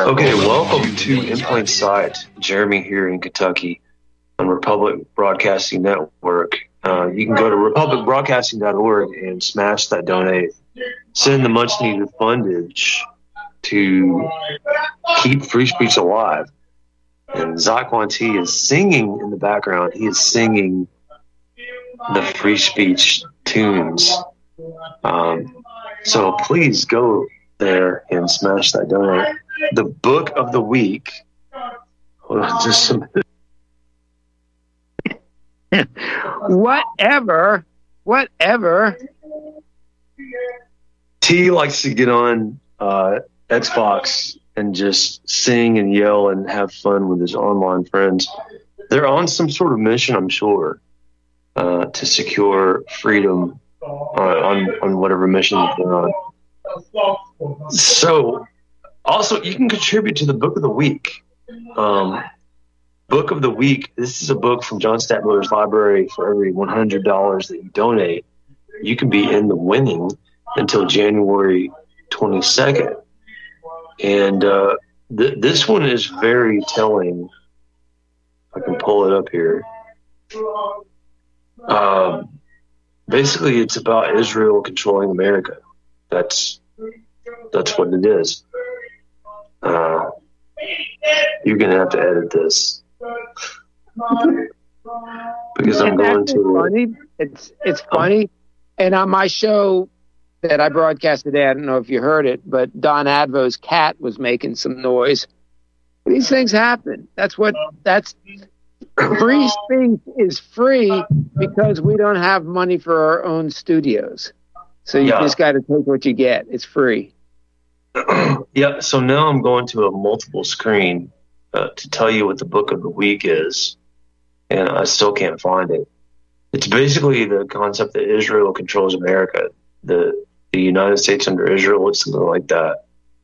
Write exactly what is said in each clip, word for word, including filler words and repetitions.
Okay, welcome to In Plain Sight. Jeremy here in Kentucky on Republic Broadcasting Network. Uh, you can go to republic broadcasting dot org and smash that donate. Send the much needed fundage to keep free speech alive. And Zaquan T is singing in the background. He is singing the free speech tunes. Um, so please go there and smash that donate. The book of the week. Hold on just a minute. Whatever. Whatever. T likes to get on uh, Xbox and just sing and yell and have fun with his online friends. They're on some sort of mission, I'm sure, uh, to secure freedom uh, on, on whatever mission that they're on. So, also, you can contribute to the book of the week. Um, book of the week, this is a book from John Stadtmiller's library. For every one hundred dollars that you donate, you can be in the winning until January twenty-second. And uh, th- this one is very telling. I can pull it up here. Um, basically, it's about Israel controlling America. That's that's what it is. Uh, you're going to have to edit this because I'm going to. Funny. It's it's funny, and on my show that I broadcast today, I don't know if you heard it, but Don Advo's cat was making some noise. These things happen. That's what. That's free speech is free because we don't have money for our own studios. So you yeah. just got to take what you get. It's free. Yeah, so now I'm going to a multiple screen uh, to tell you what the book of the week is, and I still can't find it. It's basically the concept that Israel controls America, the the United States under Israel, it's something like that.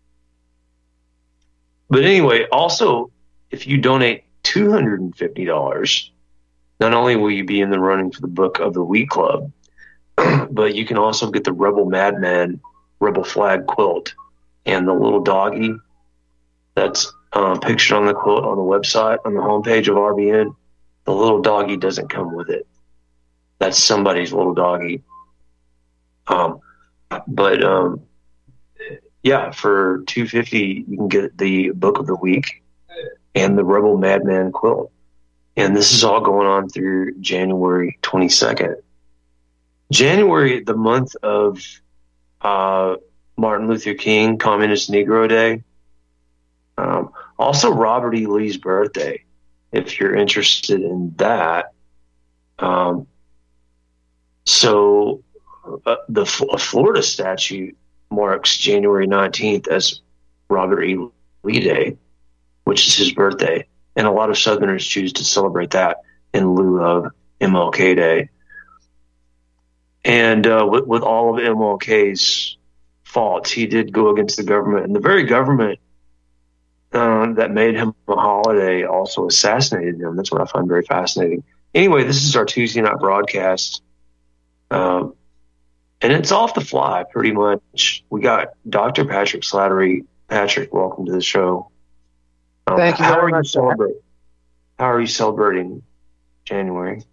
But anyway, also, if you donate two hundred fifty dollars, not only will you be in the running for the book of the week club, but you can also get the Rebel Madman Rebel Flag quilt. And the little doggy that's uh, pictured on the quilt on the website, on the homepage of R B N, the little doggy doesn't come with it. That's somebody's little doggy. Um, but um, yeah, for two hundred fifty dollars, you can get the book of the week and the Rebel Madman quilt. And this is all going on through January twenty-second. January, the month of uh, Martin Luther King, Communist Negro Day. Um, also, Robert E. Lee's birthday, if you're interested in that. Um, so, uh, the F- Florida statute marks January nineteenth as Robert E. Lee Day, which is his birthday. And a lot of Southerners choose to celebrate that in lieu of M L K Day. And uh, with, with all of M L K's faults, he did go against the government, and the very government um, that made him a holiday also assassinated him. That's what I find very fascinating. Anyway, this is our Tuesday night broadcast, um, and it's off the fly pretty much. We got Doctor Patrick Slattery. Patrick, welcome to the show. Um, Thank you. How very are much, you celebrating? How are you celebrating January?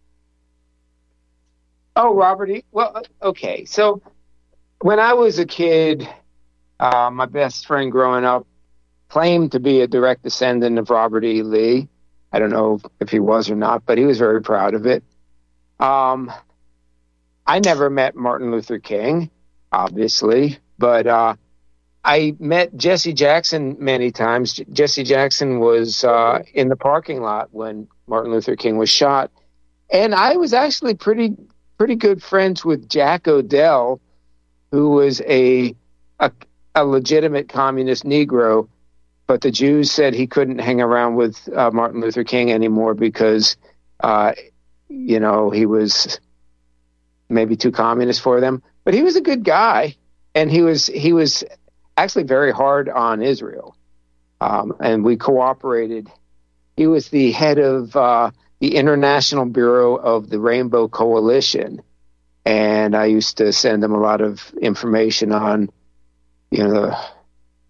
Oh, Robert E. Well, okay, so. When I was a kid, uh, my best friend growing up claimed to be a direct descendant of Robert E. Lee. I don't know if he was or not, but he was very proud of it. Um, I never met Martin Luther King, obviously, but uh, I met Jesse Jackson many times. Jesse Jackson was uh, in the parking lot when Martin Luther King was shot. And I was actually pretty, pretty good friends with Jack Odell, who was a, a a legitimate communist Negro, but the Jews said he couldn't hang around with uh, Martin Luther King anymore because, uh, you know, he was maybe too communist for them. But he was a good guy, and he was he was actually very hard on Israel, um, and we cooperated. He was the head of uh, the International Bureau of the Rainbow Coalition. And I used to send them a lot of information on, you know, the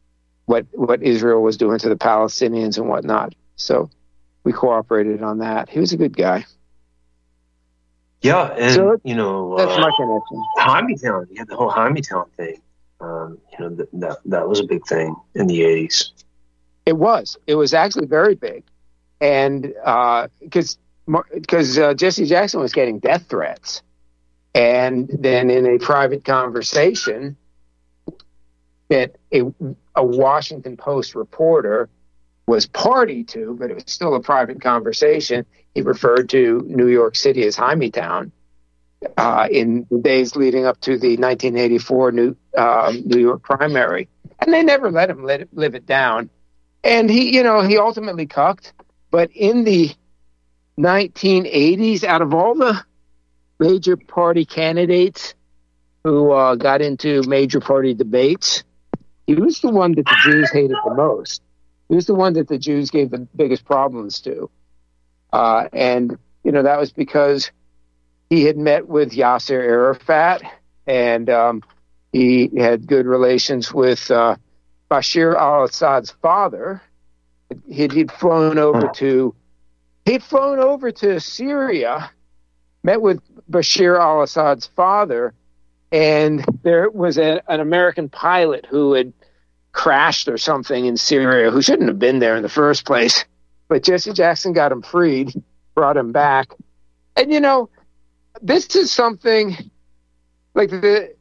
what what Israel was doing to the Palestinians and whatnot. So we cooperated on that. He was a good guy. Yeah, and so you know, that's uh, my connection. Hymietown. You had the whole Hymietown thing. Um, you know, th- that that was a big thing in the eighties. It was. It was actually very big, and because uh, because uh, Jesse Jackson was getting death threats, and then in a private conversation that a, a Washington Post reporter was party to, but it was still a private conversation, he referred to New York City as Hymietown uh, in the days leading up to the nineteen eighty-four New uh, New York primary, and they never let him let it, live it down. And he, you know, he ultimately cucked. But in the nineteen eighties, out of all the major party candidates who uh, got into major party debates, he was the one that the Jews hated the most. He was the one that the Jews gave the biggest problems to. Uh, and, you know, that was because he had met with Yasser Arafat, and um, he had good relations with uh, Bashir al-Assad's father. He'd, he'd flown over to he'd flown over to Syria, met with Bashir al-Assad's father, and there was a, an American pilot who had crashed or something in Syria who shouldn't have been there in the first place. But Jesse Jackson got him freed, brought him back. And, you know, this is something like the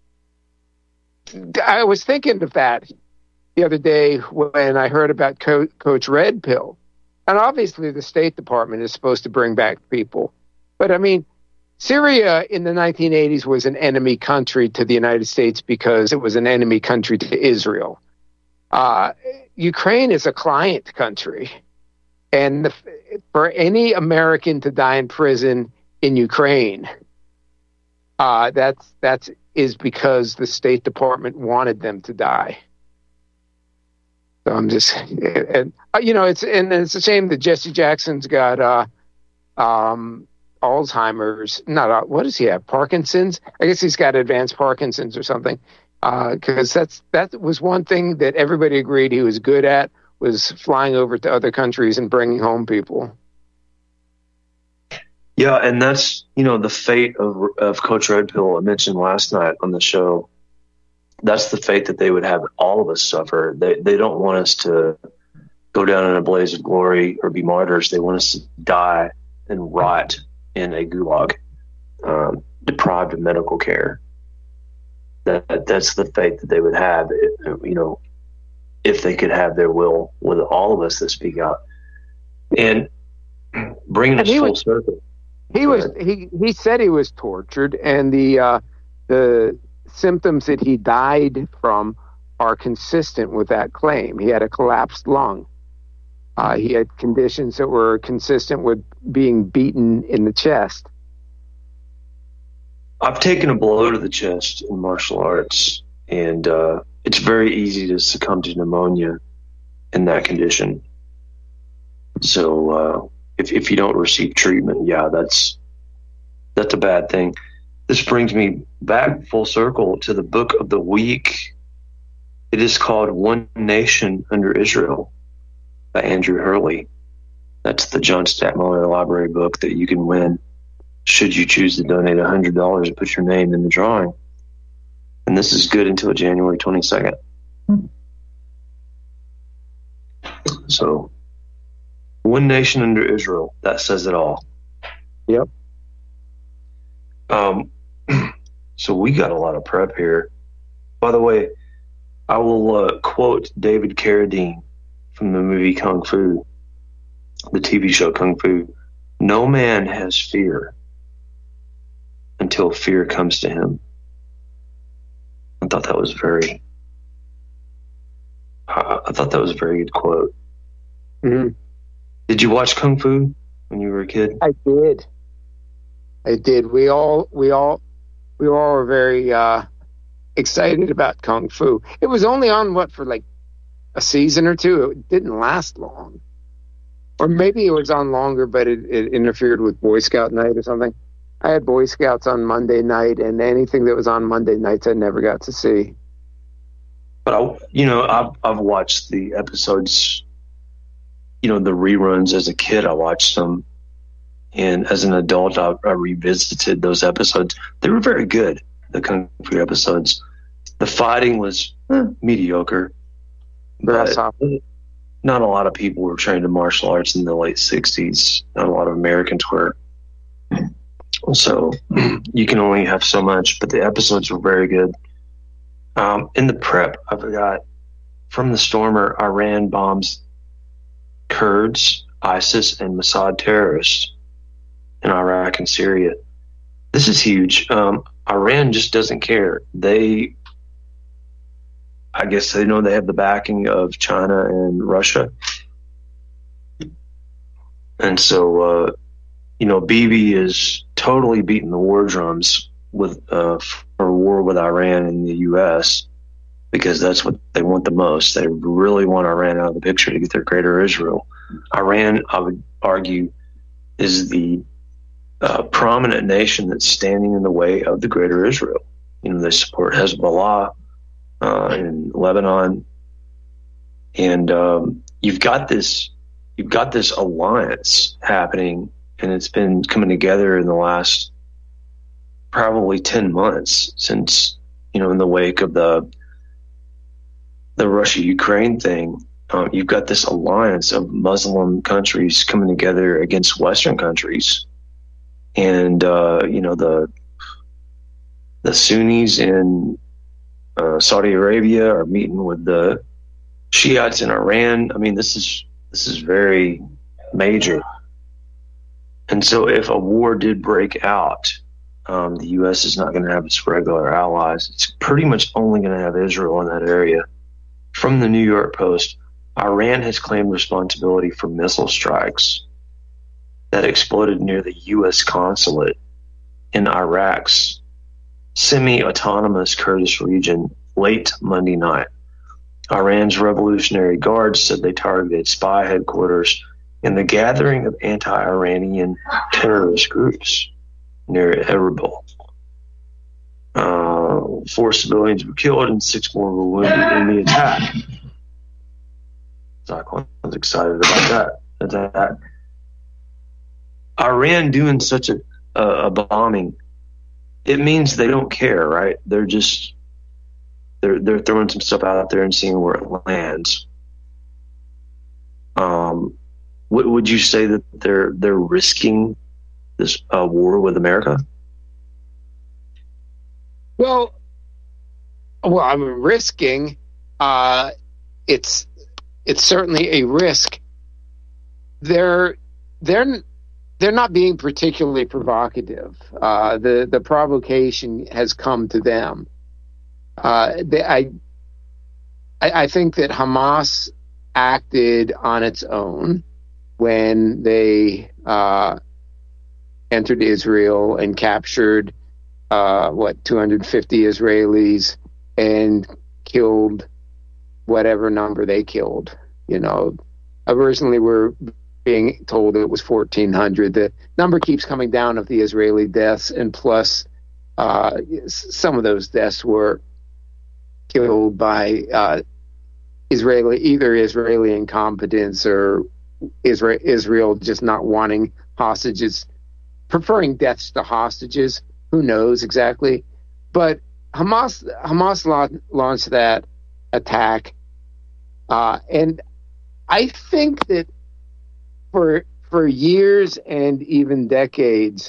I was thinking of that the other day when I heard about Co- Coach Red Pill. And obviously the State Department is supposed to bring back people. But, I mean, Syria in the nineteen eighties was an enemy country to the United States because it was an enemy country to Israel. Uh, Ukraine is a client country. And the, for any American to die in prison in Ukraine, uh, that's that's is because the State Department wanted them to die. So I'm just, and, you know, it's and it's a shame that Jesse Jackson's got uh, um, Alzheimer's. Not uh, what does he have? Parkinson's? I guess he's got advanced Parkinson's or something. Because uh, that's that was one thing that everybody agreed he was good at, was flying over to other countries and bringing home people. Yeah, and that's, you know, the fate of of Coach Red Pill I mentioned last night on the show. That's the fate that they would have all of us suffer. They they don't want us to go down in a blaze of glory or be martyrs. They want us to die and rot in a gulag, um, deprived of medical care. That that's the fate that they would have, you know, if they could have their will with all of us that speak out. And bringing us full was, circle. He Go was ahead. he he said he was tortured, and the uh, the symptoms that he died from are consistent with that claim. He had a collapsed lung. Uh, he had conditions that were consistent with being beaten in the chest. I've taken a blow to the chest in martial arts, and uh, it's very easy to succumb to pneumonia in that condition. So uh, if if you don't receive treatment, yeah, that's that's a bad thing. This brings me back full circle to the book of the week. It is called One Nation Under Israel by Andrew Hurley. That's the John Stadtmiller Library book that you can win should you choose to donate one hundred dollars and put your name in the drawing. And this is good until January twenty-second. Hmm. So, One Nation Under Israel, that says it all. Yep. Um, so we got a lot of prep here. By the way, I will uh, quote David Carradine from the movie Kung Fu, the T V show Kung Fu. No man has fear until fear comes to him. I thought that was very, I, I thought that was a very good quote. Mm-hmm. Did you watch Kung Fu when you were a kid? I did. I did. We all, we all, we all were very uh, excited about Kung Fu. It was only on what for like a season or two. It didn't last long, or maybe it was on longer, but it, it interfered with Boy Scout night or something. I had Boy Scouts on Monday night, and anything that was on Monday nights I never got to see. But I, you know, I've I've watched the episodes, you know, the reruns as a kid. I watched them, and as an adult, I, I revisited those episodes. They were very good. The Kung Fu episodes. The fighting was eh, mediocre, but not a lot of people were trained in martial arts in the late sixties. Not a lot of Americans were. So you can only have so much, but the episodes were very good. Um, in the prep, I forgot, from the Stormer, Iran bombs Kurds, ISIS, and Mossad terrorists in Iraq and Syria. This is huge. Um, Iran just doesn't care. They, I guess they know they have the backing of China and Russia. And so, uh, you know, Bibi is totally beating the war drums with uh, for war with Iran and the U S because that's what they want the most. They really want Iran out of the picture to get their greater Israel. Iran, I would argue, is the uh, prominent nation that's standing in the way of the greater Israel. You know, they support Hezbollah uh, in Lebanon, and um, you've got this you've got this alliance happening, and it's been coming together in the last probably ten months since, you know, in the wake of the the Russia-Ukraine thing. Um, you've got this alliance of Muslim countries coming together against Western countries. And, uh, you know, the the Sunnis in uh, Saudi Arabia are meeting with the Shiites in Iran. I mean, this is this is very major. And so if a war did break out, um, the U S is not going to have its regular allies. It's pretty much only going to have Israel in that area. From the New York Post, Iran has claimed responsibility for missile strikes that exploded near the U S consulate in Iraq's semi-autonomous Kurdish region late Monday night. Iran's Revolutionary Guard said they targeted spy headquarters and the gathering of anti-Iranian terrorist groups near Erbil. Uh, four civilians were killed and six more were wounded in the attack. So I was excited about that attack. Iran doing such a, a, a bombing, it means they don't care, right? They're just they're they're throwing some stuff out there and seeing where it lands. Um, would would you say that they're they're risking this uh, war with America? Well, well, I'm risking. Uh, it's it's certainly a risk. They're they're they're not being particularly provocative. Uh, the the provocation has come to them. Uh, they, I, I I think that Hamas acted on its own when they uh, entered Israel and captured uh, what two hundred fifty Israelis and killed whatever number they killed. You know, originally we're being told it was fourteen hundred. The number keeps coming down of the Israeli deaths, and plus uh, some of those deaths were killed by uh, Israeli, either Israeli incompetence or Israel, Israel just not wanting hostages, preferring deaths to hostages. Who knows exactly? But Hamas Hamas la- launched that attack, uh, and I think that for for years and even decades,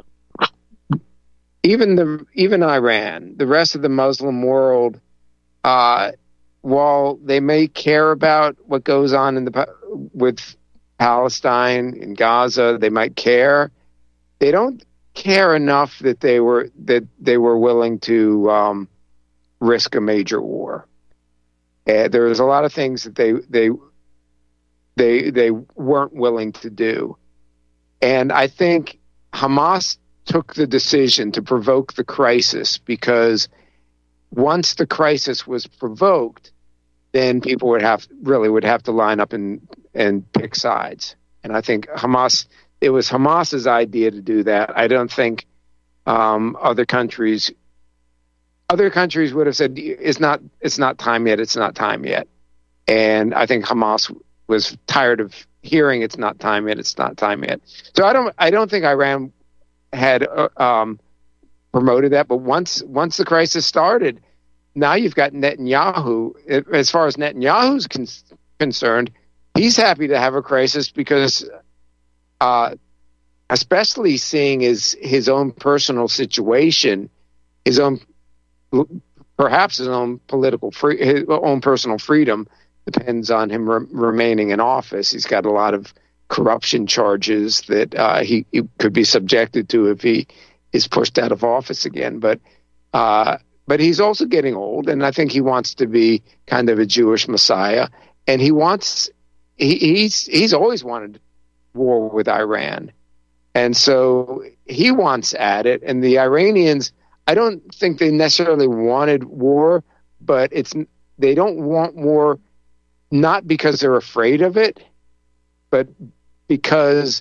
even the even Iran, the rest of the Muslim world, uh, while they may care about what goes on in the with Palestine and Gaza, they might care. They don't care enough that they were that they were willing to um, risk a major war. Uh, there was a lot of things that they they they they weren't willing to do, and I think Hamas took the decision to provoke the crisis because once the crisis was provoked, then people would have really would have to line up and and pick sides. And I think Hamas. It was Hamas's idea to do that. I don't think um, other countries other countries would have said, it's not, it's not time yet. It's not time yet. And I think Hamas was tired of hearing it's not time yet. It's not time yet. So I don't, I don't think Iran had uh, um, promoted that. But once, once the crisis started, now you've got Netanyahu. As far as Netanyahu's con- concerned, he's happy to have a crisis because, uh, especially seeing his his own personal situation, his own perhaps his own political free, his own personal freedom depends on him re- remaining in office. He's got a lot of corruption charges that uh, he, he could be subjected to if he is pushed out of office again. But uh, but he's also getting old, and I think he wants to be kind of a Jewish messiah, and he wants he, he's he's always wanted war with Iran. And so he wants at it, and the Iranians, I don't think they necessarily wanted war, but it's they don't want war not because they're afraid of it, but because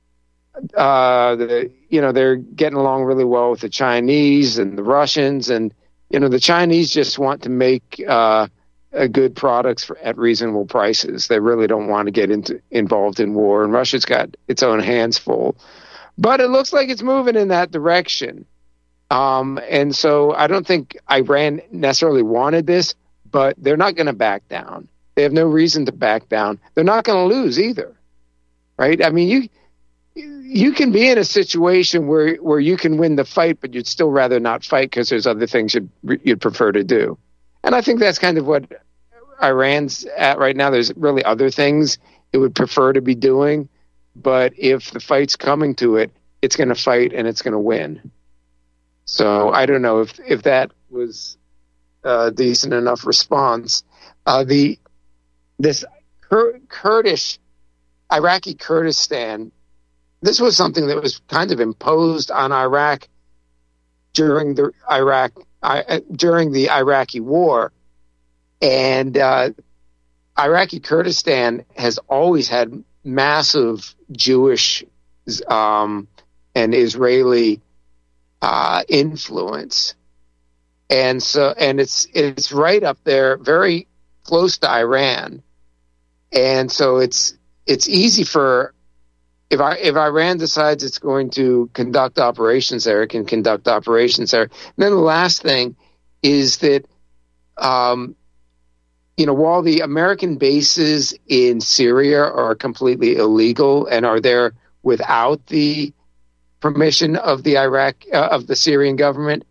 uh, the, you know, they're getting along really well with the Chinese and the Russians, and you know the Chinese just want to make uh, a good products for, at reasonable prices. They really don't want to get into involved in war, and Russia's got its own hands full. But it looks like it's moving in that direction. Um, and so I don't think Iran necessarily wanted this, but they're not going to back down. They have no reason to back down. They're not going to lose either, right? I mean, you you can be in a situation where, where you can win the fight, but you'd still rather not fight because there's other things you'd, you'd prefer to do. And I think that's kind of what Iran's at right now. There's really other things it would prefer to be doing. But if the fight's coming to it, it's going to fight and it's going to win. So I don't know if, if that was a decent enough response. Uh, the this Kur- Kurdish, Iraqi Kurdistan, this was something that was kind of imposed on Iraq during the Iraq uh, during the Iraqi war, and uh, Iraqi Kurdistan has always had massive Jewish um, and Israeli uh, influence, and so and it's it's right up there, very close to Iran, and so it's it's easy for if I if Iran decides it's going to conduct operations there, it can conduct operations there. And then the last thing is that. Um, You know, while the American bases in Syria are completely illegal and are there without the permission of the Iraq uh, of the Syrian government,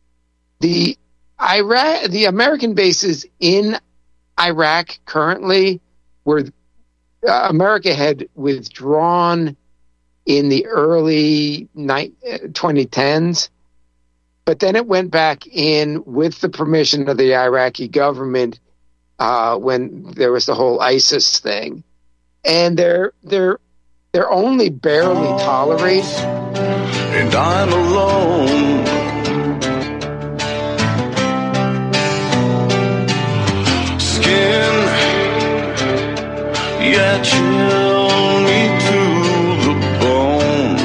the Iraq the American bases in Iraq currently were uh, America had withdrawn in the early twenty tens, but then it went back in with the permission of the Iraqi government. Uh, when there was the whole ISIS thing, and they're they're they're only barely tolerated. And I'm alone. Skin, yeah, chill me to the bone.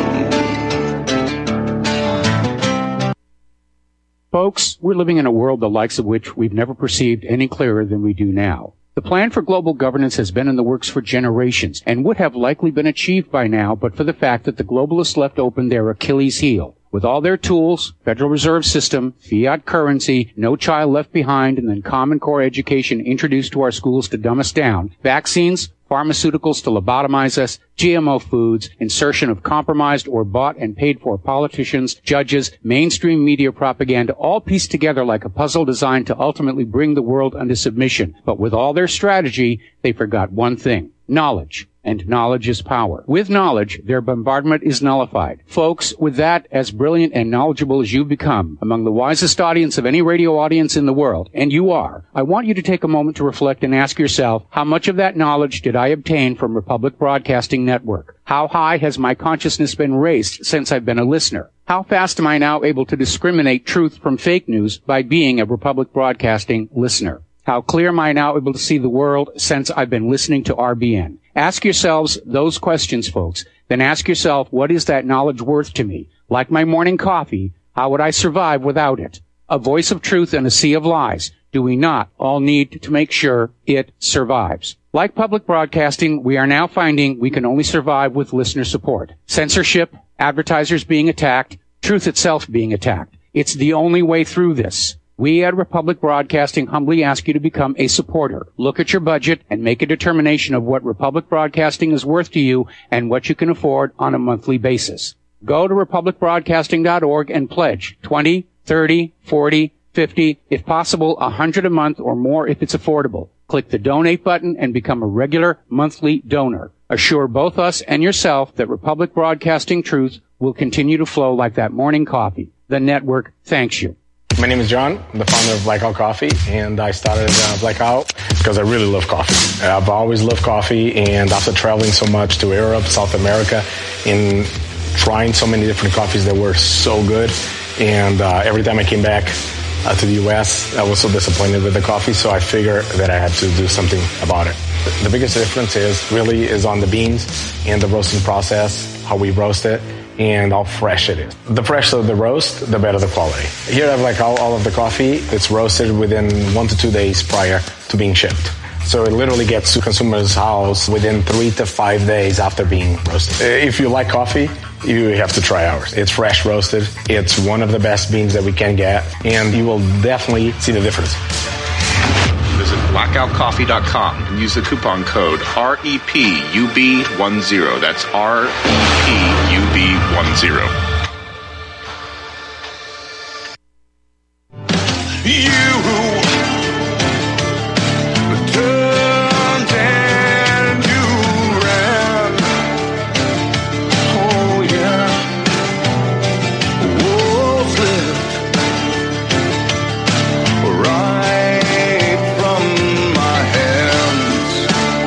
Folks, we're living in a world the likes of which we've never perceived any clearer than we do now. The plan for global governance has been in the works for generations and would have likely been achieved by now but for the fact that the globalists left open their Achilles heel. With all their tools, Federal Reserve System, fiat currency, no child left behind, and then Common Core education introduced to our schools to dumb us down, vaccines, pharmaceuticals to lobotomize us, G M O foods, insertion of compromised or bought and paid for politicians, judges, mainstream media propaganda, all pieced together like a puzzle designed to ultimately bring the world under submission. But with all their strategy, they forgot one thing: knowledge. And knowledge is power. With knowledge, their bombardment is nullified. Folks, with that, as brilliant and knowledgeable as you've become, among the wisest audience of any radio audience in the world, and you are, I want you to take a moment to reflect and ask yourself, how much of that knowledge did I obtain from Republic Broadcasting Network? How high has my consciousness been raised since I've been a listener? How fast am I now able to discriminate truth from fake news by being a Republic Broadcasting listener? How clear am I now able to see the world since I've been listening to R B N? Ask yourselves those questions, folks. Then ask yourself, what is that knowledge worth to me? Like my morning coffee, how would I survive without it? A voice of truth in a sea of lies. Do we not all need to make sure it survives? Like public broadcasting, we are now finding we can only survive with listener support. Censorship, advertisers being attacked, truth itself being attacked. It's the only way through this. We at Republic Broadcasting humbly ask you to become a supporter. Look at your budget and make a determination of what Republic Broadcasting is worth to you and what you can afford on a monthly basis. Go to republic broadcasting dot org and pledge twenty, thirty, forty, fifty, if possible, one hundred a month or more if it's affordable. Click the donate button and become a regular monthly donor. Assure both us and yourself that Republic Broadcasting truth will continue to flow like that morning coffee. The network thanks you. My name is John. I'm the founder of Blackout Coffee, and I started uh, Blackout because I really love coffee. I've always loved coffee, and after traveling so much to Europe, South America, and trying so many different coffees that were so good, and uh, every time I came back uh, to the U S, I was so disappointed with the coffee, so I figured that I had to do something about it. The biggest difference is really is on the beans and the roasting process, how we roast it, and how fresh it is. The fresher the roast, the better the quality. Here I have like all, all of the coffee. It's roasted within one to two days prior to being shipped. So it literally gets to consumers' house within three to five days after being roasted. If you like coffee, you have to try ours. It's fresh roasted. It's one of the best beans that we can get, and you will definitely see the difference. Visit blackout coffee dot com and use the coupon code R E P U B ten. That's R E P U B ten. You turned and you ran. Oh yeah. Wolves lived right from my hands.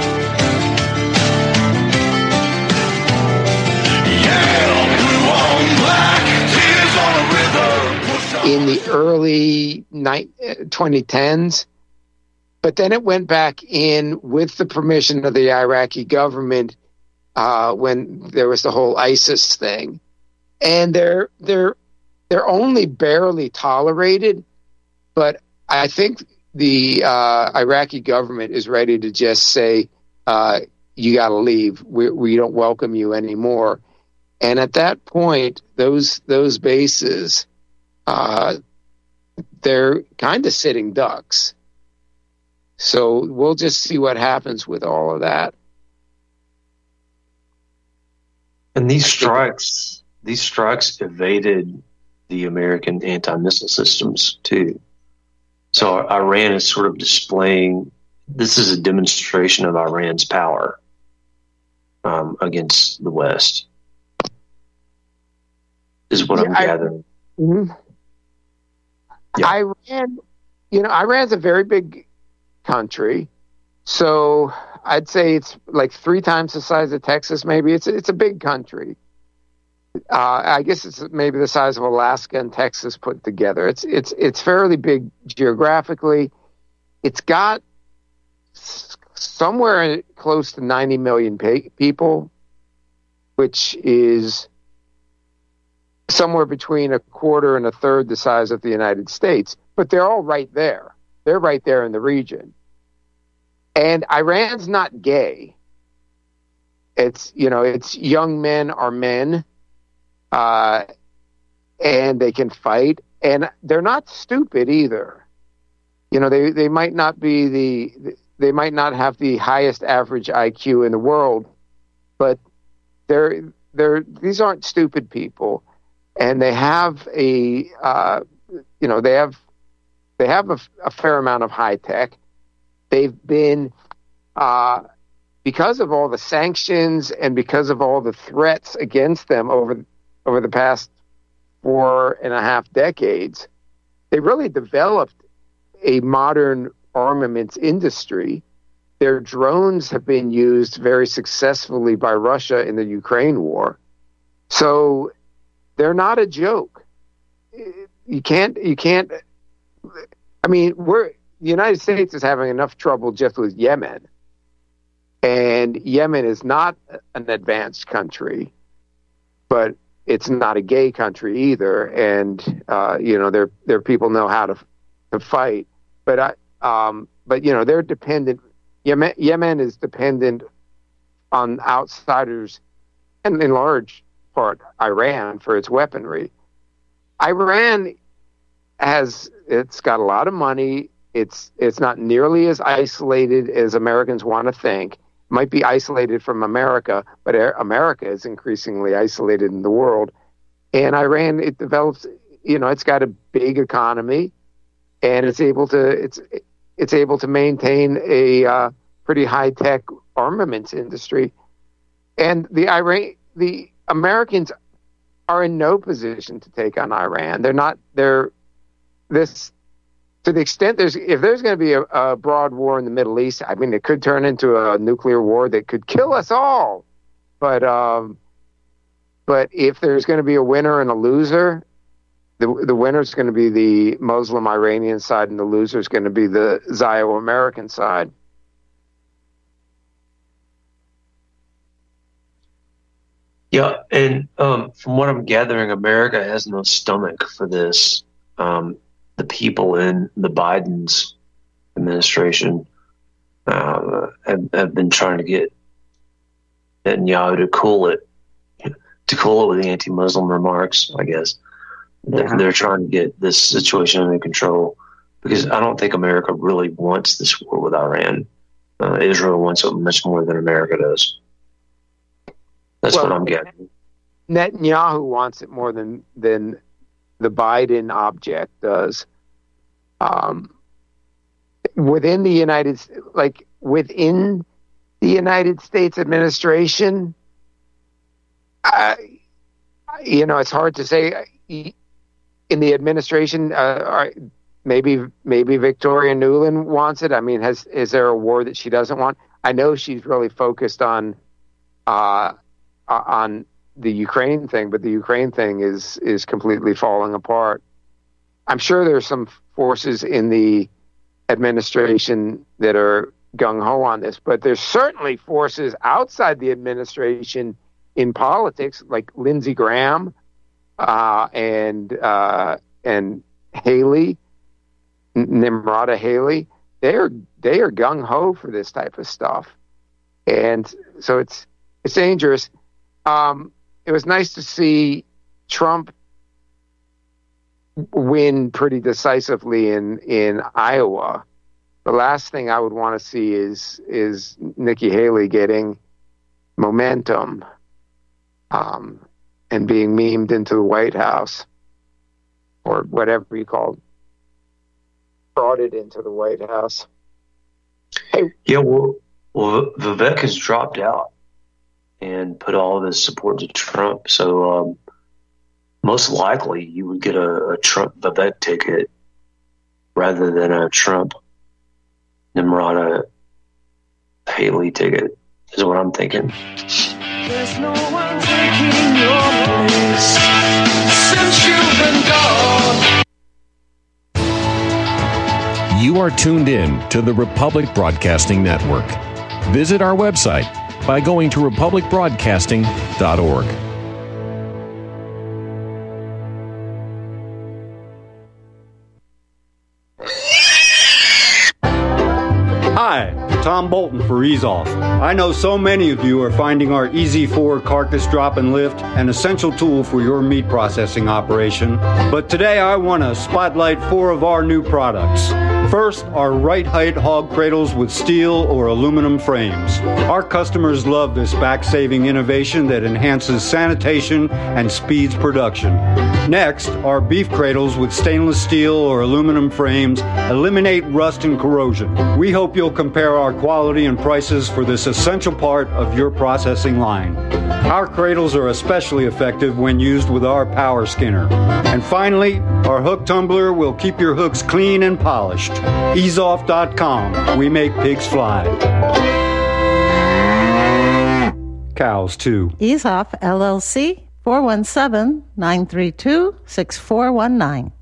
Yeah, blue on black, tears on a river. Push on. In the early twenty tens, but then it went back in with the permission of the Iraqi government uh, when there was the whole ISIS thing, and they're they're they're only barely tolerated. But I think the uh, Iraqi government is ready to just say, uh, "You got to leave. We we don't welcome you anymore." And at that point, those those bases. Uh, they're kind of sitting ducks. So we'll just see what happens with all of that. And these strikes, these strikes evaded the American anti-missile systems too. So Iran is sort of displaying, this is a demonstration of Iran's power um, against the West, is what Yeah, I'm I- gathering. Mm-hmm. Yeah. Iran, you know, Iran's a very big country. So I'd say it's like three times the size of Texas, maybe. It's, it's a big country. Uh, I guess it's maybe the size of Alaska and Texas put together. It's it's it's fairly big geographically. It's got s- somewhere close to ninety million pa- people, which is somewhere between a quarter and a third the size of the United States. But they're all right there. They're right there in the region. And Iran's not gay. It's, you know, it's young men are men. Uh, and they can fight, and they're not stupid either. You know, they, they might not be the, they might not have the highest average I Q in the world, but they're, they're, these aren't stupid people, and they have a, uh, you know, they have, they have a, a fair amount of high tech. They've been, uh, because of all the sanctions and because of all the threats against them over over the past four and a half decades, they really developed a modern armaments industry. Their drones have been used very successfully by Russia in the Ukraine war. So they're not a joke. You can't, you can't, I mean, we're, the United States is having enough trouble just with Yemen. And Yemen is not an advanced country, but it's not a gay country either, and uh, you know their their people know how to to fight. But I um, but you know they're dependent. Yemen, Yemen is dependent on outsiders, and in large part Iran for its weaponry. Iran has it's got a lot of money. It's it's not nearly as isolated as Americans want to think. It might be isolated from America, but America is increasingly isolated in the world. And Iran, it develops, you know, it's got a big economy, and it's able to it's it's able to maintain a uh, pretty high tech armaments industry. And the Iran the Americans are in no position to take on Iran. They're not. They're this. To the extent there's, if there's going to be a, a broad war in the Middle East, I mean, it could turn into a nuclear war that could kill us all. But, um, but if there's going to be a winner and a loser, the the winner is going to be the Muslim Iranian side, and the loser is going to be the Zio American side. Yeah, and um, from what I'm gathering, America has no stomach for this. Um, the people in the Biden's administration uh, have, have been trying to get Netanyahu to cool it, to cool it with the anti-Muslim remarks, I guess. Yeah. They're, they're trying to get this situation under control because I don't think America really wants this war with Iran. Uh, Israel wants it much more than America does. That's well, what I'm getting. Netanyahu wants it more than than the Biden object does. Um, within the United, like within the United States administration, I, you know, it's hard to say. In the administration, uh, maybe maybe Victoria Nuland wants it. I mean, has is there a war that she doesn't want? I know she's really focused on uh, on the Ukraine thing, but the Ukraine thing is is completely falling apart. I'm sure there's some forces in the administration that are gung-ho on this, but there's certainly forces outside the administration in politics, like Lindsey Graham uh, and uh, and Haley, Nimrata Haley. They're they are gung-ho for this type of stuff, and so it's it's dangerous. Um, it was nice to see Trump win pretty decisively in, in Iowa. The last thing I would want to see is is Nikki Haley getting momentum um, and being memed into the White House or whatever you call it, brought it into the White House. Hey, yeah, well, well, Vivek has dropped out and put all of his support to Trump. So um, most likely you would get a, a Trump Vivek ticket rather than a Trump Nimrata Haley ticket is what I'm thinking. There's no one taking your place since you've been gone. You are tuned in to the Republic Broadcasting Network. Visit our website by going to republic broadcasting dot org. Hi, Tom Bolton for Ease Off. I know so many of you are finding our E Z four carcass drop and lift an essential tool for your meat processing operation. But today I want to spotlight four of our new products. First, our right height hog cradles with steel or aluminum frames. Our customers love this back-saving innovation that enhances sanitation and speeds production. Next, our beef cradles with stainless steel or aluminum frames eliminate rust and corrosion. We hope you'll compare our quality and prices for this essential part of your processing line. Our cradles are especially effective when used with our power skinner. And finally, our hook tumbler will keep your hooks clean and polished. ease off dot com. We make pigs fly. Cows, too. Ease Off, L L C, four one seven, nine three two, six four one nine.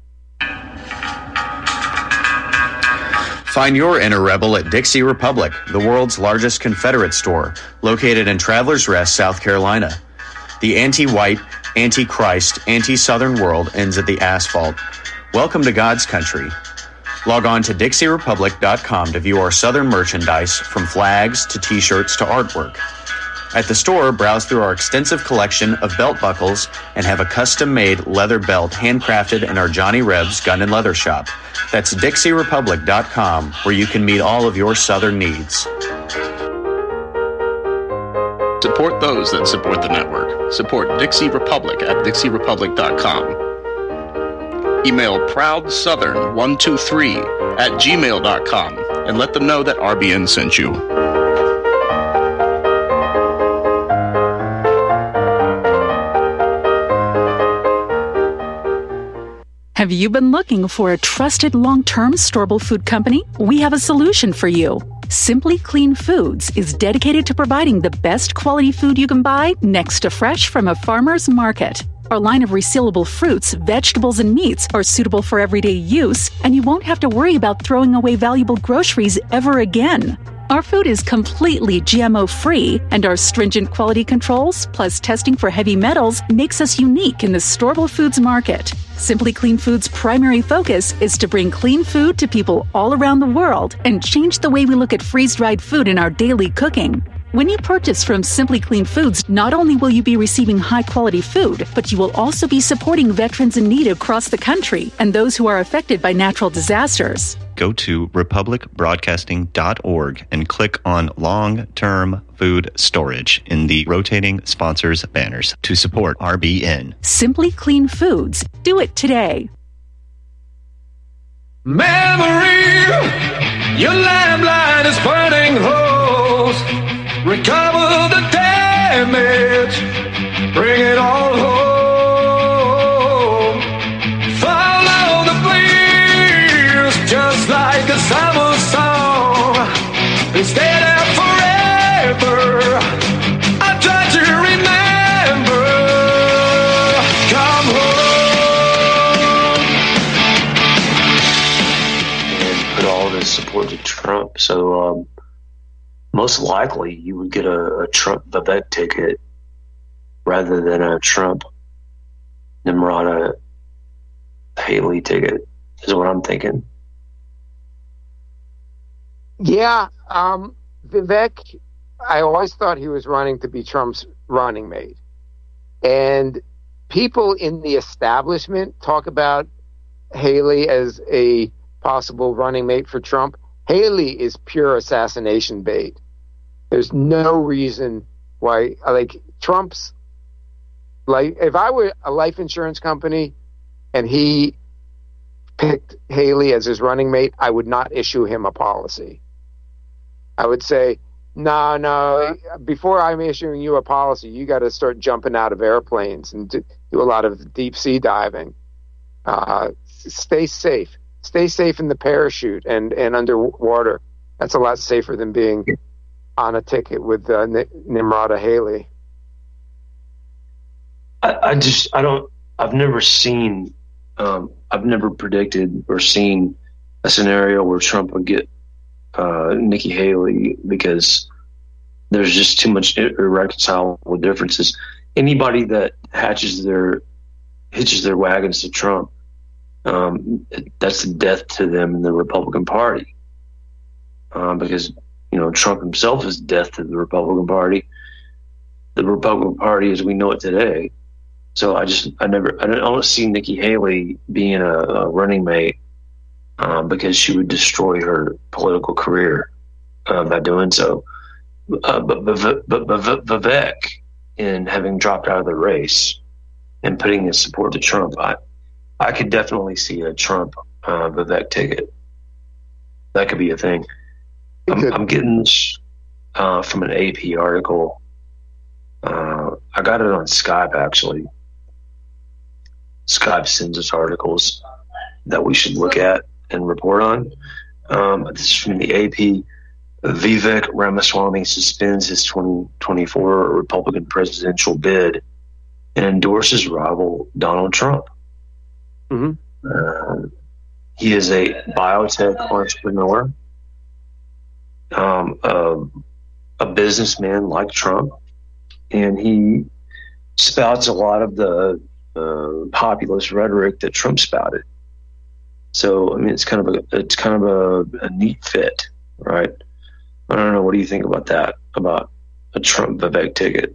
Find your inner rebel at Dixie Republic, the world's largest Confederate store, located in Travelers Rest, South Carolina. The anti-white, Anti-Christ, anti-Southern world ends at the asphalt. Welcome to God's country. Log on to Dixie Republic dot com to view our Southern merchandise, from flags to t-shirts to artwork. At the store, browse through our extensive collection of belt buckles and have a custom-made leather belt handcrafted in our Johnny Rebs Gun and Leather Shop. That's Dixie Republic dot com, where you can meet all of your Southern needs. Support those that support the network. Support Dixie Republic at Dixie Republic dot com. Email proud southern one two three at gmail dot com and let them know that R B N sent you. Have you been looking for a trusted long-term storable food company? We have a solution for you. Simply Clean Foods is dedicated to providing the best quality food you can buy next to fresh from a farmer's market. Our line of resealable fruits, vegetables, and meats are suitable for everyday use, and you won't have to worry about throwing away valuable groceries ever again. Our food is completely G M O-free, and our stringent quality controls, plus testing for heavy metals, makes us unique in the storable foods market. Simply Clean Foods' primary focus is to bring clean food to people all around the world and change the way we look at freeze-dried food in our daily cooking. When you purchase from Simply Clean Foods, not only will you be receiving high-quality food, but you will also be supporting veterans in need across the country and those who are affected by natural disasters. Go to republic broadcasting dot org and click on long-term food storage in the rotating sponsors banners to support R B N. Simply Clean Foods. Do it today. Memory, your landline is burning holes. Recover the damage, bring it all home. Follow the bleeds, just like a summer song. And stay there forever. I try to remember. Come home. And put all this support to Trump. So, um, most likely you would get a, a Trump Vivek ticket rather than a Trump Nimrata Haley ticket, is what I'm thinking. Yeah, um, Vivek, I always thought he was running to be Trump's running mate. And people in the establishment talk about Haley as a possible running mate for Trump. Haley is pure assassination bait. There's no reason why, like, Trump's, like, if I were a life insurance company and he picked Haley as his running mate, I would not issue him a policy. I would say, no, no, before I'm issuing you a policy, you got to start jumping out of airplanes and do, do a lot of deep sea diving. Uh, stay safe. Stay safe in the parachute and, and underwater. That's a lot safer than being on a ticket with uh, Nimrata Haley. I, I just, I don't, I've never seen, um, I've never predicted or seen a scenario where Trump would get uh, Nikki Haley, because there's just too much irreconcilable differences. Anybody that hatches their, hitches their wagons to Trump, Um, that's the death to them in the Republican Party, um, because, you know, Trump himself is death to the Republican Party, the Republican Party as we know it today. So I just, I never, I don't, I don't see Nikki Haley being a, a running mate, um, because she would destroy her political career uh, by doing so. Uh, but, but, but, but Vivek, in having dropped out of the race and putting his support to Trump, I, I could definitely see a Trump uh, Vivek ticket. That could be a thing. I'm, I'm getting this uh, from an A P article. Uh, I got it on Skype, actually. Skype sends us articles that we should look at and report on. Um, this is from the A P. Vivek Ramaswamy suspends his twenty twenty-four Republican presidential bid and endorses rival Donald Trump. Mm-hmm. Uh, he is a biotech entrepreneur, um, a, a businessman like Trump, and he spouts a lot of the uh, populist rhetoric that Trump spouted. So I mean, it's kind of a it's kind of a, a neat fit, right? I don't know. What do you think about that? About a Trump Vivek ticket?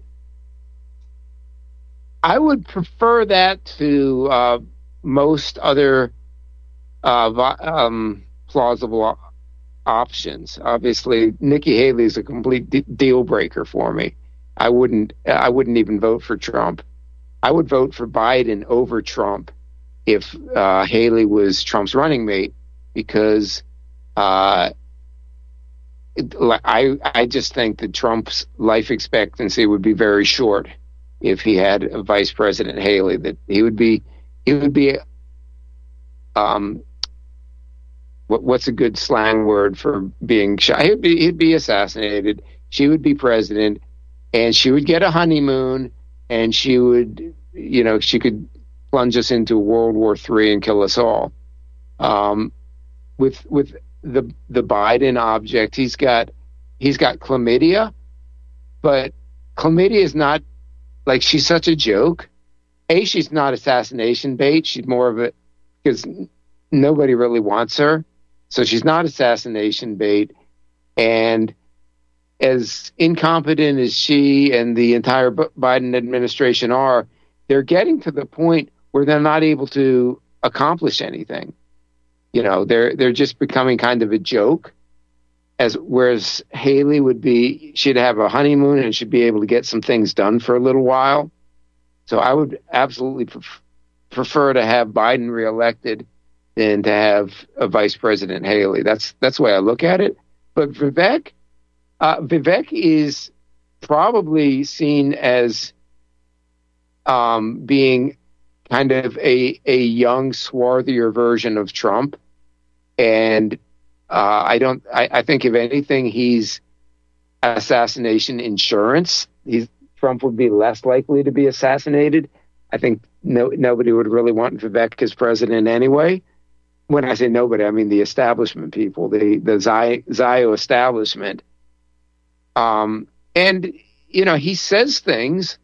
I would prefer that to uh, most other uh, um, plausible options. Obviously, Nikki Haley is a complete de- deal breaker for me. I wouldn't. I wouldn't even vote for Trump. I would vote for Biden over Trump if uh, Haley was Trump's running mate, because uh, it, I I just think that Trump's life expectancy would be very short if he had a Vice President Haley. That he would be he would be um what what's a good slang word for being shy? He'd be he'd be assassinated. She would be president, and she would get a honeymoon, and she would, you know, she could plunge us into World War Three and kill us all. Um, with with the the Biden object, he's got he's got chlamydia, but chlamydia is not like, she's such a joke. A, she's not assassination bait. She's more of a, because nobody really wants her, so she's not assassination bait. And as incompetent as she and the entire Biden administration are, they're getting to the point where they're not able to accomplish anything. You know, they're they're just becoming kind of a joke. As whereas Haley would be, she'd have a honeymoon and she'd be able to get some things done for a little while. So I would absolutely pref- prefer to have Biden reelected than to have a Vice President Haley. That's that's the way I look at it. But Vivek, uh, Vivek is probably seen as um, being kind of a a young, swarthier version of Trump, and uh, I don't. I, I think if anything, he's assassination insurance. He's Trump would be less likely to be assassinated. I think no nobody would really want Vivek as president anyway. When I say nobody, I mean the establishment people, the the Zio establishment. Um, and you know, he says things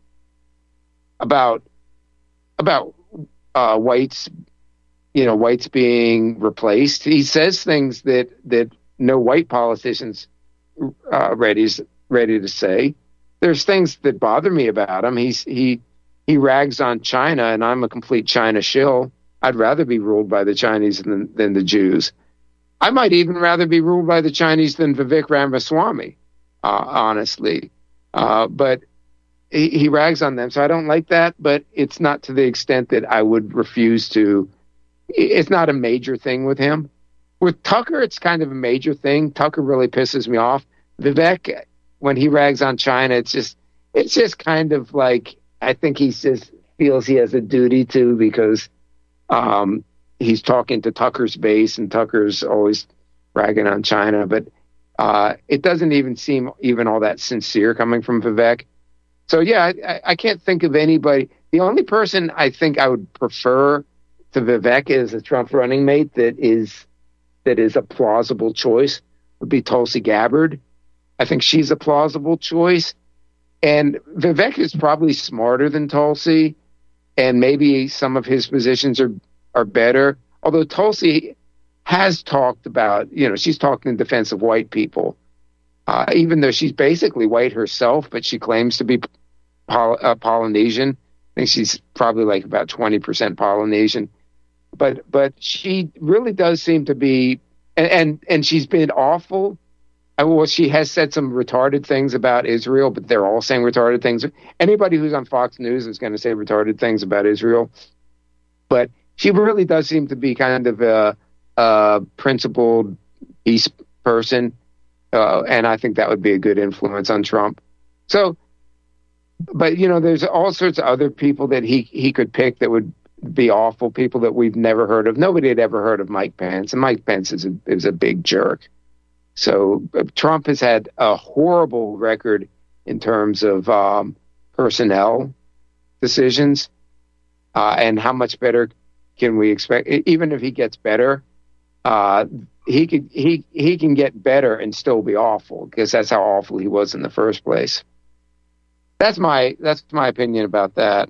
about about uh, whites, you know, whites being replaced. He says things that that no white politicians uh, ready ready to say. There's things that bother me about him. He's he he rags on China, and I'm a complete China shill. I'd rather be ruled by the Chinese than, than the Jews. I might even rather be ruled by the Chinese than Vivek Ramaswamy, uh, honestly. Uh, but he, he rags on them, so I don't like that. But it's not to the extent that I would refuse to. It's not a major thing with him. With Tucker, it's kind of a major thing. Tucker really pisses me off. Vivek, when he rags on China, it's just it's just kind of like, I think he just feels he has a duty to, because Um, he's talking to Tucker's base, and Tucker's always ragging on China, but uh, it doesn't even seem even all that sincere coming from Vivek. So, yeah, I, I can't think of anybody. The only person I think I would prefer to Vivek as a Trump running mate that is that is a plausible choice would be Tulsi Gabbard. I think she's a plausible choice. And Vivek is probably smarter than Tulsi, and maybe some of his positions are, are better. Although Tulsi has talked about, you know, she's talked in defense of white people, uh, even though she's basically white herself, but she claims to be Poly- uh, Polynesian. I think she's probably like about twenty percent Polynesian. But but she really does seem to be, and, and, and she's been awful. Well, she has said some retarded things about Israel, but they're all saying retarded things. Anybody who's on Fox News is going to say retarded things about Israel. But she really does seem to be kind of a, a principled peace person, uh, and I think that would be a good influence on Trump. So, but, you know, there's all sorts of other people that he, he could pick that would be awful, people that we've never heard of. Nobody had ever heard of Mike Pence, and Mike Pence is a, is a big jerk. So uh, Trump has had a horrible record in terms of um, personnel decisions, uh, and how much better can we expect? Even if he gets better, uh, he could he he can get better and still be awful, because that's how awful he was in the first place. That's my that's my opinion about that.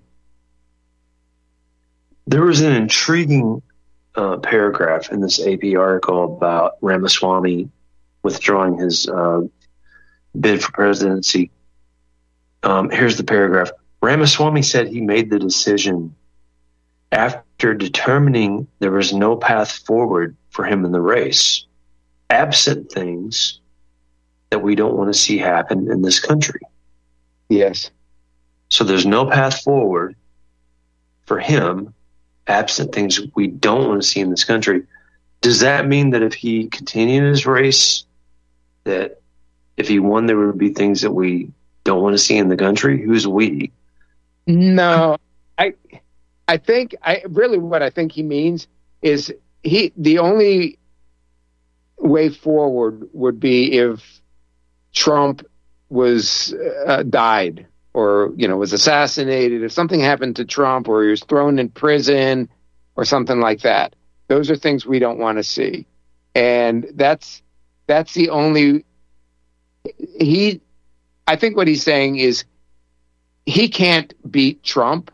There was an intriguing uh, paragraph in this A P article about Ramaswamy withdrawing his uh, bid for presidency. Um, here's the paragraph. Ramaswamy said he made the decision after determining there was no path forward for him in the race, absent things that we don't want to see happen in this country. Yes. So there's no path forward for him, absent things we don't want to see in this country. Does that mean that if he continued his race, that if he won, there would be things that we don't want to see in the country? Who's we? No, I, I think I really what I think he means is he the only way forward would be if Trump was uh, died or, you know, was assassinated, if something happened to Trump or he was thrown in prison or something like that. Those are things we don't want to see. And that's that's the only he I think what he's saying is he can't beat Trump.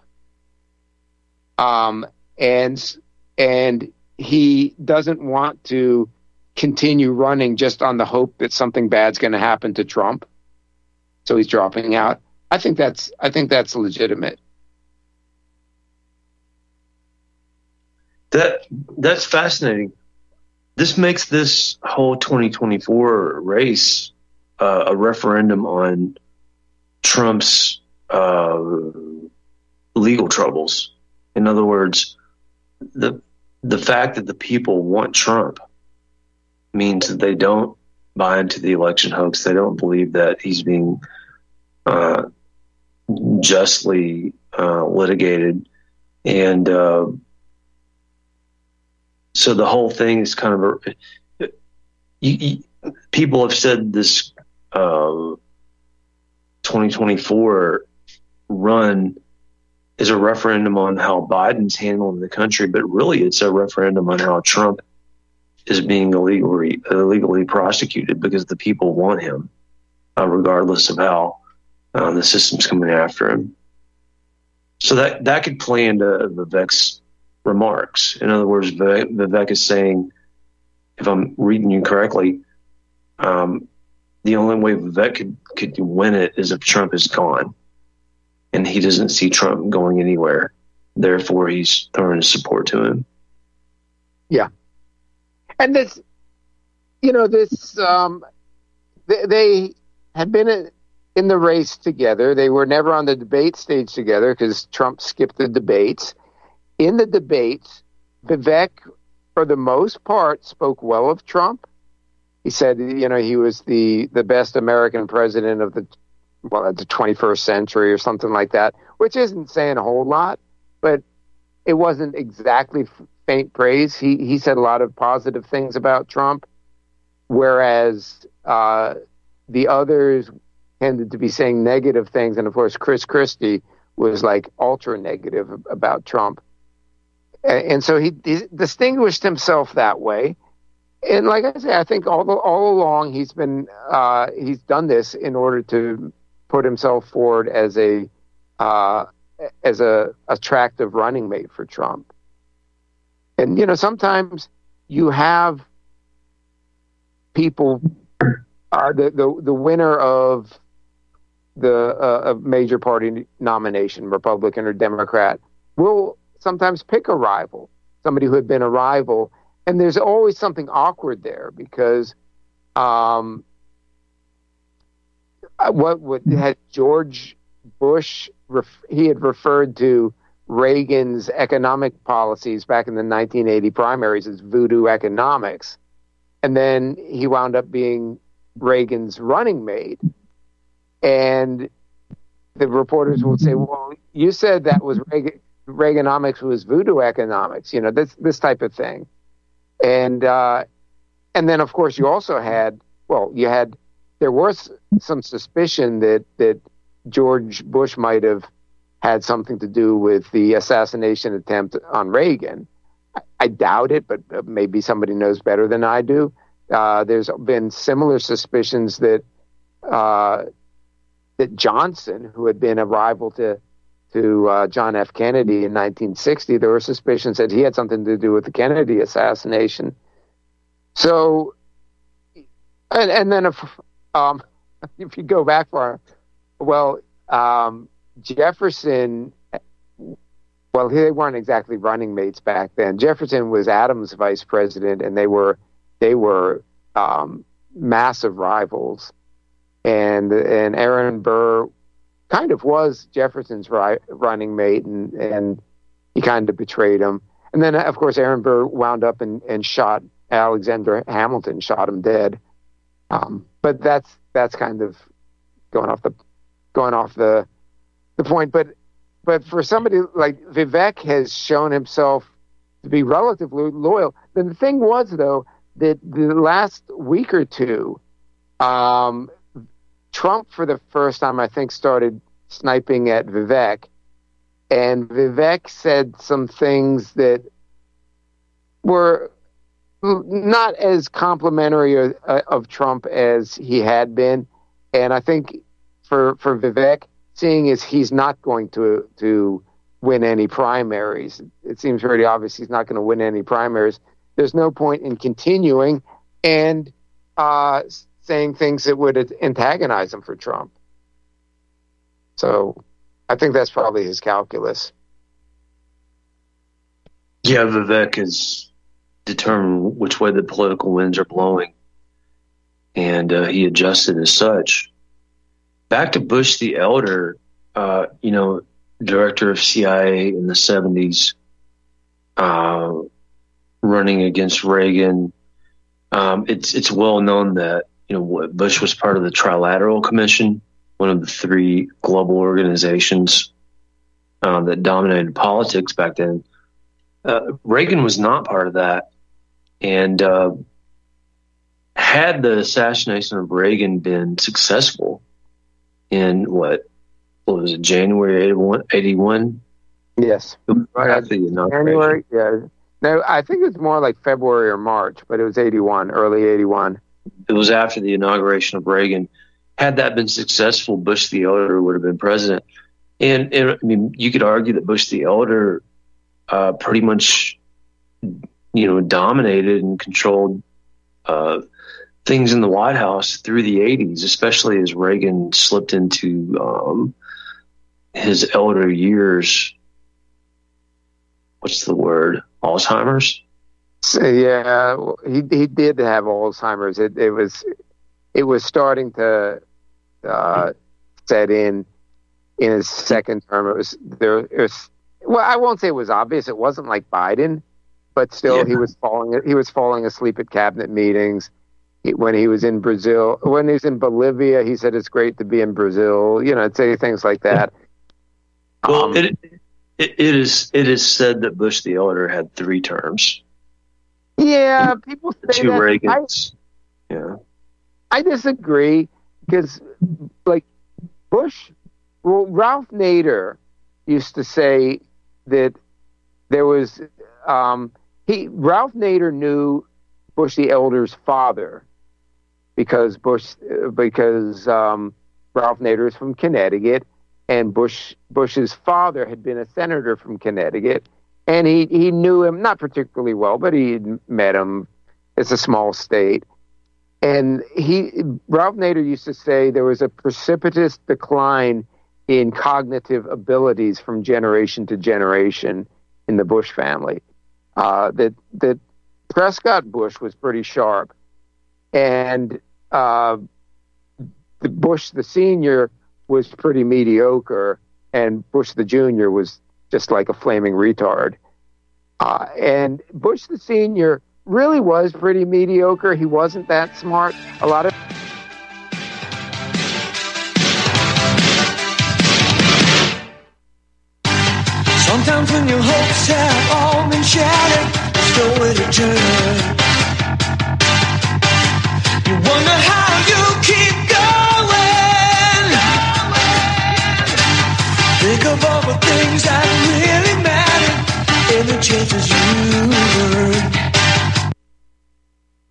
Um and and he doesn't want to continue running just on the hope that something bad's going to happen to Trump. So he's dropping out. I think that's I think that's legitimate. That that's fascinating. This makes this whole twenty twenty-four race uh, a referendum on Trump's uh, legal troubles. In other words, the the fact that the people want Trump means that they don't buy into the election hoax. They don't believe that he's being uh, justly uh, litigated, and uh, so the whole thing is kind of a. You, you, people have said this uh, twenty twenty-four run is a referendum on how Biden's handling the country, but really it's a referendum on how Trump is being illegally illegally prosecuted because the people want him, uh, regardless of how uh, the system's coming after him. So that that could play into Vivek's remarks. In other words, Vivek, Vivek is saying, if I'm reading you correctly, um, the only way Vivek could, could win it is if Trump is gone. And he doesn't see Trump going anywhere. Therefore, he's throwing his support to him. Yeah. And this, you know, this, um, they, they had been in the race together. They were never on the debate stage together because Trump skipped the debates. In the debates, Vivek, for the most part, spoke well of Trump. He said, you know, he was the, the best American president of the, well, the twenty-first century or something like that, which isn't saying a whole lot, but it wasn't exactly faint praise. He he said a lot of positive things about Trump, whereas uh, the others tended to be saying negative things. And of course, Chris Christie was like ultra negative about Trump. And, and so he, he distinguished himself that way. And like I say, I think all the, all along he's been uh, he's done this in order to put himself forward as a uh, as a attractive running mate for Trump. And you know, sometimes you have people are uh, the, the the winner of the uh, a major party nomination, Republican or Democrat, will sometimes pick a rival, somebody who had been a rival, and there's always something awkward there because um, what what had George Bush ref, he had referred to Reagan's economic policies back in the nineteen eighty primaries as voodoo economics, and then he wound up being Reagan's running mate. And the reporters would say, well, you said that was Reagan, Reaganomics was voodoo economics, you know, this this type of thing. And uh, and then, of course, you also had, well, you had, there was some suspicion that, that George Bush might have had something to do with the assassination attempt on Reagan. I, I doubt it, but maybe somebody knows better than I do. Uh, there's been similar suspicions that uh, that Johnson, who had been a rival to to uh, John F. Kennedy in nineteen sixty, there were suspicions that he had something to do with the Kennedy assassination. So, and, and then if um, if you go back far, well, um, Jefferson. Well, they weren't exactly running mates back then. Jefferson was Adams' vice president, and they were they were um, massive rivals. And and Aaron Burr kind of was Jefferson's ri- running mate, and, and he kind of betrayed him. And then, of course, Aaron Burr wound up and, and shot Alexander Hamilton, shot him dead. Um, but that's that's kind of going off the going off the the point. But but for somebody like Vivek has shown himself to be relatively loyal. Then the thing was, though, that the last week or two, um, Trump, for the first time, I think, started sniping at Vivek. And Vivek said some things that were not as complimentary of, of Trump as he had been. And I think for for Vivek, seeing as he's not going to to win any primaries, it seems very obvious he's not going to win any primaries. There's no point in continuing and uh, saying things that would antagonize him for Trump. So I think that's probably his calculus. Yeah, Vivek has determined which way the political winds are blowing, and uh, he adjusted as such. Back to Bush the Elder, uh, you know, director of C I A in the seventies, uh, running against Reagan. Um, it's it's well known that, you know, Bush was part of the Trilateral Commission, one of the three global organizations um, that dominated politics back then. Uh, Reagan was not part of that. And uh, had the assassination of Reagan been successful in what, what was it, January eighty-one? Yes. It was right after the inauguration. January, yeah. No, I think it was more like February or March, but it was eighty-one, early eighty-one. It was after the inauguration of Reagan. Had that been successful, Bush the Elder would have been president. And, and I mean, you could argue that Bush the Elder uh, pretty much, you know, dominated and controlled uh, things in the White House through the eighties, especially as Reagan slipped into um, his elder years. What's the word? Alzheimer's? So, yeah, he he did have Alzheimer's. It it was it was starting to uh, set in in his second term. It was there. It was, well, I won't say it was obvious. It wasn't like Biden, but still, yeah. he was falling. He was falling asleep at cabinet meetings. He, when he was in Brazil, when he was in Bolivia, he said it's great to be in Brazil. You know, say things like that. Well, um, it, it it is it is said that Bush the Elder had three terms. Yeah, people say Two that. Reagans. I, yeah, I disagree because, like, Bush, well, Ralph Nader used to say that there was um, he Ralph Nader knew Bush the Elder's father because Bush because um, Ralph Nader is from Connecticut, and Bush Bush's father had been a senator from Connecticut. And he, he knew him, not particularly well, but he had met him. It's a small state. And he Ralph Nader used to say there was a precipitous decline in cognitive abilities from generation to generation in the Bush family. Uh, that that Prescott Bush was pretty sharp. And uh, the Bush the senior was pretty mediocre, and Bush the junior was just like a flaming retard. Uh, and Bush the senior really was pretty mediocre. He wasn't that smart. A lot of... Sometimes when your hopes have all been shattered, there's nowhere to turn. You wonder how you keep going. Think of all the things that really matter and the chances you earn.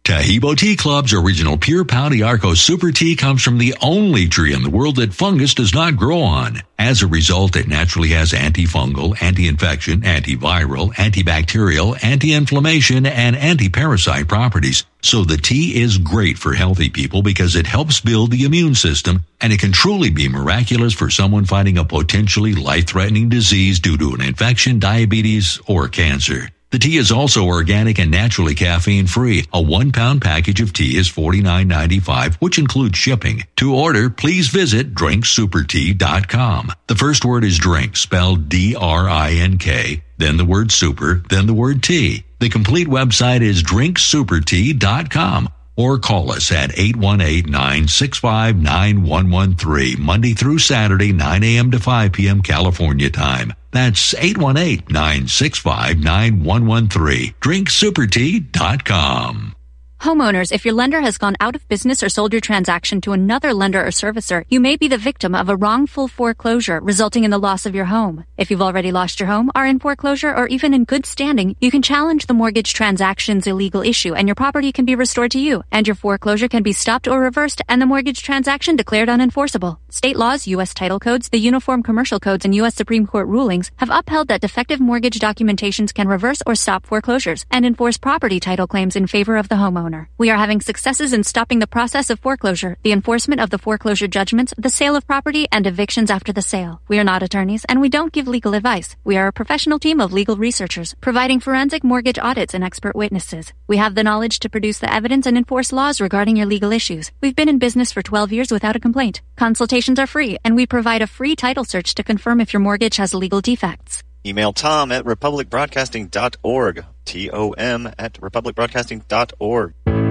Tahibo Tea Club's original pure Pau d'Arco Super Tea comes from the only tree in the world that fungus does not grow on. As a result, it naturally has antifungal, anti-infection, antiviral, antibacterial, anti-inflammation, and anti-parasite properties. So the tea is great for healthy people because it helps build the immune system, and it can truly be miraculous for someone fighting a potentially life-threatening disease due to an infection, diabetes, or cancer. The tea is also organic and naturally caffeine-free. A one-pound package of tea is forty-nine ninety-five, which includes shipping. To order, please visit drink super tea dot com. The first word is drink, spelled D R I N K, then the word super, then the word tea. The complete website is drink super tea dot com. Or call us at eight one eight, nine six five, nine one one three, Monday through Saturday, nine a.m. to five p.m. California time. That's eight one eight, nine six five, nine one one three. drink super tea dot com. Homeowners, if your lender has gone out of business or sold your transaction to another lender or servicer, you may be the victim of a wrongful foreclosure resulting in the loss of your home. If you've already lost your home, are in foreclosure, or even in good standing, you can challenge the mortgage transaction's illegal issue and your property can be restored to you, and your foreclosure can be stopped or reversed and the mortgage transaction declared unenforceable. State laws, U S title codes, the Uniform Commercial Codes, and U S Supreme Court rulings have upheld that defective mortgage documentations can reverse or stop foreclosures and enforce property title claims in favor of the homeowner. We are having successes in stopping the process of foreclosure, the enforcement of the foreclosure judgments, the sale of property, and evictions after the sale. We are not attorneys, and we don't give legal advice. We are a professional team of legal researchers, providing forensic mortgage audits and expert witnesses. We have the knowledge to produce the evidence and enforce laws regarding your legal issues. We've been in business for twelve years without a complaint. Consultations are free, and we provide a free title search to confirm if your mortgage has legal defects. Email Tom at republic broadcasting dot org. T O M at republic broadcasting dot org.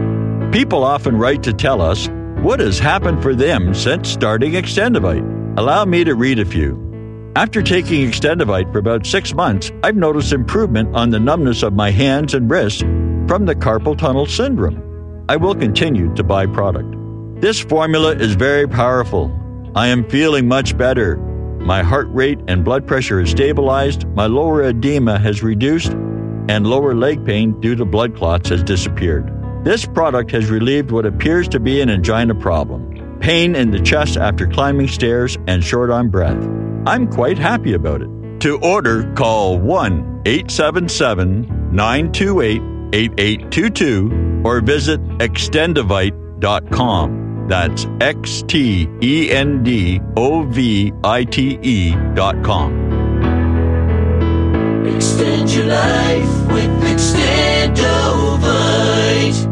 People often write to tell us what has happened for them since starting Extendivite. Allow me to read a few. After taking Extendivite for about six months, I've noticed improvement on the numbness of my hands and wrists from the carpal tunnel syndrome. I will continue to buy product. This formula is very powerful. I am feeling much better. My heart rate and blood pressure is stabilized, my lower edema has reduced, and lower leg pain due to blood clots has disappeared. This product has relieved what appears to be an angina problem, pain in the chest after climbing stairs, and short on breath. I'm quite happy about it. To order, call one eight seven seven, nine two eight, eight eight two two or visit extendivite dot com. That's X T E N D O V I T E dot com. Extend your life with Extendivite.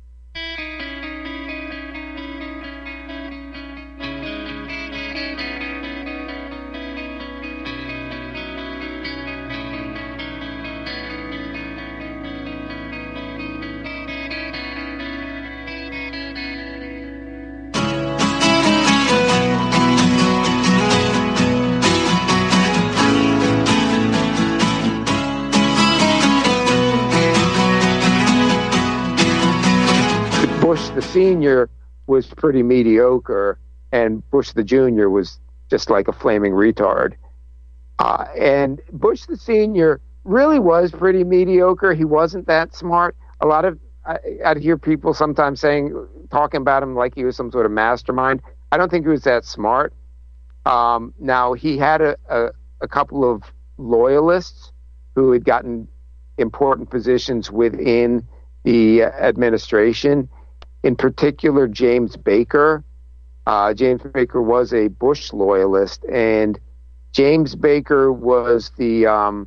Bush the senior was pretty mediocre, and Bush the junior was just like a flaming retard. Uh, and Bush the senior really was pretty mediocre. He wasn't that smart. A lot of I, I'd hear people sometimes saying, talking about him like he was some sort of mastermind. I don't think he was that smart. Um, now, he had a, a, a couple of loyalists who had gotten important positions within the administration. In particular, James Baker. Uh, James Baker was a Bush loyalist, and James Baker was the um,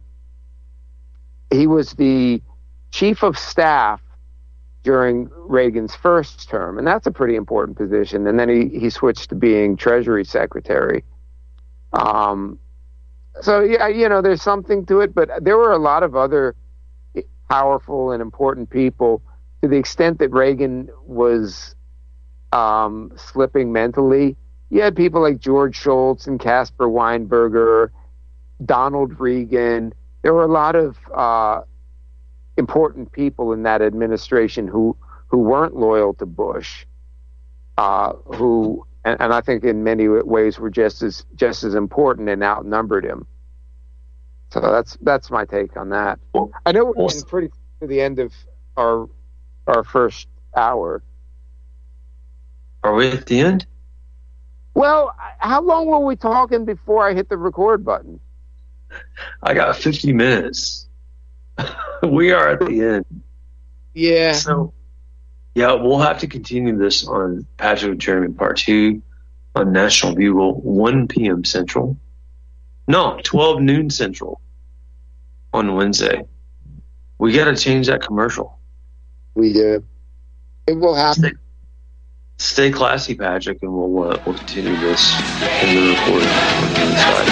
he was the chief of staff during Reagan's first term, and that's a pretty important position. And then he, he switched to being Treasury Secretary. Um, so yeah, you know, there's something to it, but there were a lot of other powerful and important people. To the extent that Reagan was um, slipping mentally, you had people like George Shultz and Caspar Weinberger, Donald Regan. There were a lot of uh, important people in that administration who who weren't loyal to Bush, uh, who and, and I think in many ways were just as just as important and outnumbered him. So that's that's my take on that. I know we're getting pretty to the end of our our first hour. Are we at the end? Well, how long were we talking before I hit the record button? I got fifty minutes. We are at the end. Yeah. So, yeah, we'll have to continue this on Patrick and Jeremy Part two on National Bugle, one p.m. Central. No, twelve noon Central on Wednesday. We got to change that commercial. We do. It will happen. Stay, stay classy, Patrick, and we'll uh, we'll continue this in the recording on the inside.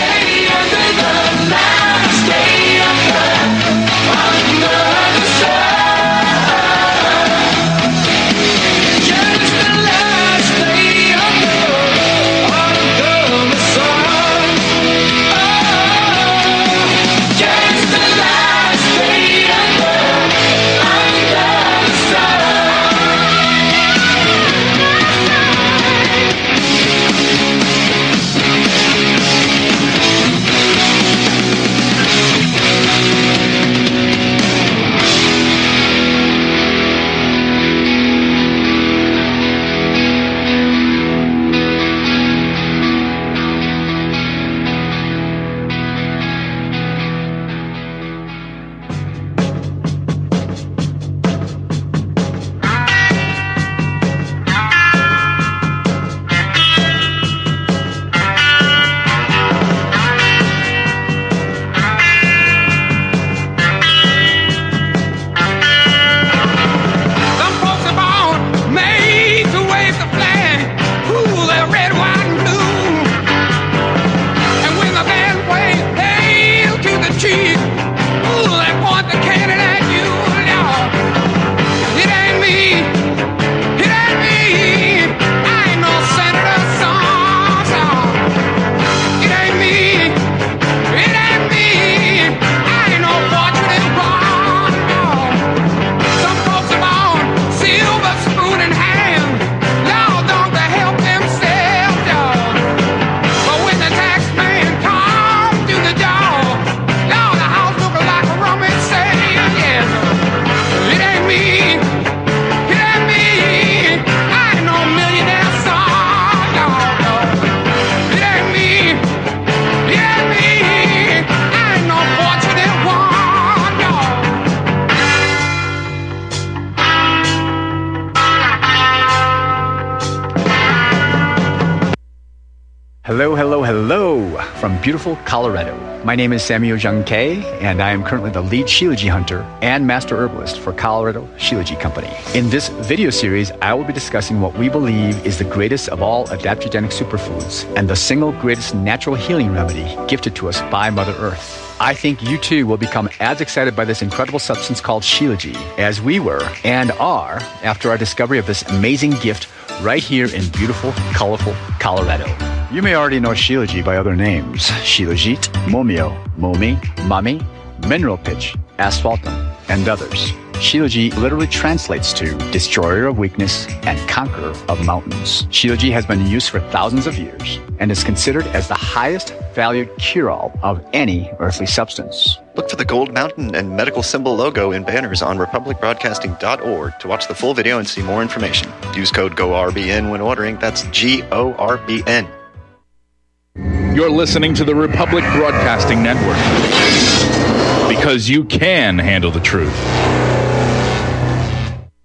Hello, hello, hello from beautiful Colorado. My name is Samuel Jung Kay, and I am currently the lead Shilajit hunter and master herbalist for Colorado Shilajit Company. In this video series, I will be discussing what we believe is the greatest of all adaptogenic superfoods and the single greatest natural healing remedy gifted to us by Mother Earth. I think you too will become as excited by this incredible substance called Shilajit as we were and are after our discovery of this amazing gift right here in beautiful, colorful Colorado. You may already know Shilajit by other names: Shilajit, Momio, Momi, Mami, Mineral Pitch, Asphaltum, and others. Shilajit literally translates to destroyer of weakness and conqueror of mountains. Shilajit has been in use for thousands of years and is considered as the highest valued cure-all of any earthly substance. Look for the Gold Mountain and medical symbol logo in banners on republic broadcasting dot org to watch the full video and see more information. Use code G O R B N when ordering. That's G O R B N. You're listening to the Republic Broadcasting Network, because you can handle the truth.